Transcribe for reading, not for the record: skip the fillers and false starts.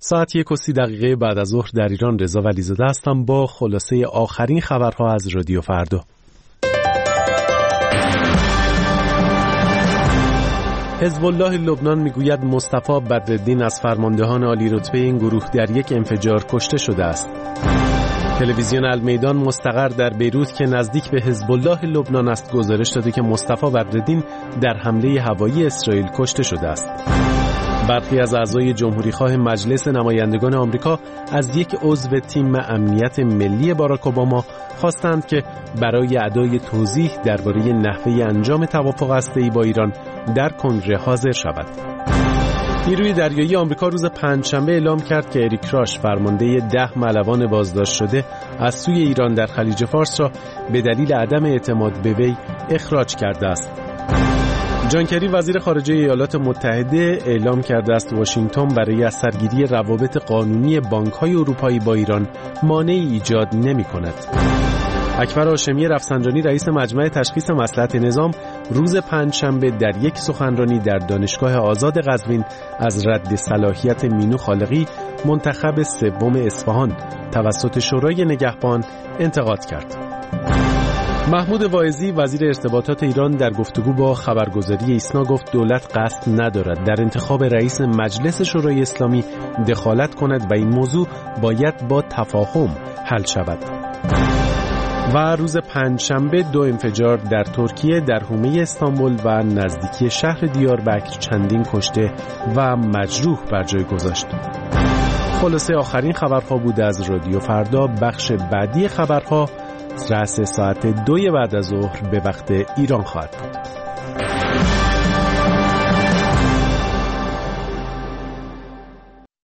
ساعت 1:30 بعد از ظهر در ایران. رضا ولیزاده هستم با خلاصه آخرین خبرها از رادیو فردا. حزب الله لبنان میگوید مصطفی بدرالدین از فرماندهان عالی رتبه این گروه در یک انفجار کشته شده است. تلویزیون المیدان مستقر در بیروت که نزدیک به حزب الله لبنان است گزارش داده که مصطفی بدرالدین در حمله هوایی اسرائیل کشته شده است. برخی از اعضای جمهوریخواه مجلس نمایندگان آمریکا از یک عضو تیم امنیت ملی باراک اوباما خواستند که برای ادای توضیح درباره نحوه انجام توافق هسته‌ای با ایران در کنگره حاضر شود. نیروی دریایی آمریکا روز پنجشنبه اعلام کرد که اریک راش فرمانده 10 ملوان بازداشت شده از سوی ایران در خلیج فارس را به دلیل عدم اعتماد به وی اخراج کرده است. جان کری وزیر خارجه ایالات متحده اعلام کرده است واشنگتن برای از سرگیری روابط قانونی بانک‌های اروپایی با ایران مانعی ایجاد نمی‌کند. اکبر هاشمی رفسنجانی رئیس مجمع تشخیص مصلحت نظام روز پنجشنبه در یک سخنرانی در دانشگاه آزاد قزوین از رد صلاحیت مینو خالقی منتخب سوم اصفهان توسط شورای نگهبان انتقاد کرد. محمود واعظی وزیر ارتباطات ایران در گفتگو با خبرگزاری ایسنا گفت دولت قصد ندارد در انتخاب رئیس مجلس شورای اسلامی دخالت کند و این موضوع باید با تفاهم حل شود. و روز پنجشنبه 2 انفجار در ترکیه در حومه استانبول و نزدیکی شهر دیاربکر چندین کشته و مجروح بر جای گذاشت. خلاصه آخرین خبرها بود از رادیو فردا. بخش بعدی خبرها رأس ساعت 2 بعد از ظهر به وقت ایران خواهد بود.